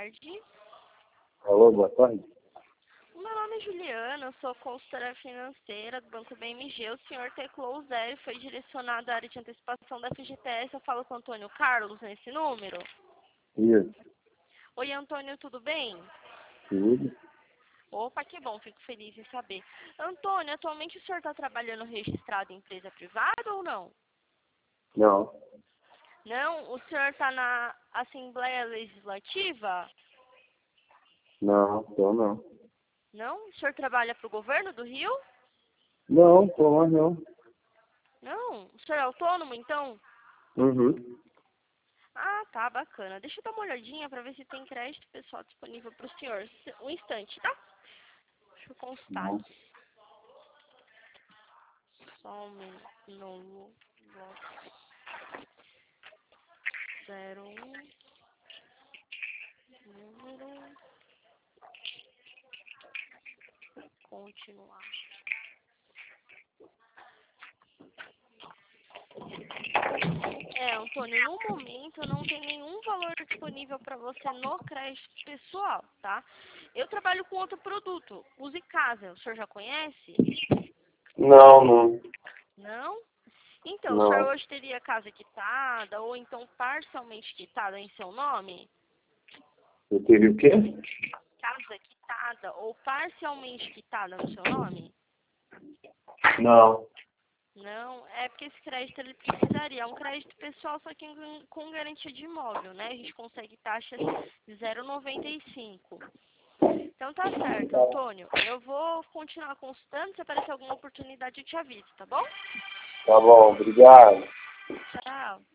tarde. Alô, boa tarde. O meu nome é Juliana, eu sou consultora financeira do Banco BMG. O senhor teclou o 0 e foi direcionado à área de antecipação da FGTS. Eu falo com o Antônio Carlos nesse número. Isso, Oi, Antônio, tudo bem? tudo. Opa, que bom, fico feliz em saber. Antônio, atualmente o senhor está trabalhando registrado em empresa privada ou não? Não, Não? O senhor está na Assembleia Legislativa? não, tô não. Não? O senhor trabalha para o governo do Rio? Não, tô mais não. Não? O senhor é autônomo, então? Uhum. Ah, tá, bacana. Deixa eu dar uma olhadinha para ver se tem crédito pessoal disponível para o senhor. Um instante, tá? Deixa eu constar Não. aqui. Só no bloco 01, número, continuar. Antônio, no momento eu não tenho nenhum valor disponível para você no crédito pessoal, tá? Eu trabalho com outro produto, Use Casa. O senhor já conhece? Não, não. Não? Então, o senhor Não. hoje teria casa quitada ou então parcialmente quitada em seu nome? Eu teria o quê? Casa quitada ou parcialmente quitada no seu nome? Não. Não, é porque esse crédito ele precisaria. É um crédito pessoal, só que com garantia de imóvel, né? A gente consegue taxas de 0,95. Então tá certo, Antônio. Eu vou continuar consultando. Se aparecer alguma oportunidade, eu te aviso, tá bom? Tá bom, obrigado. Tchau.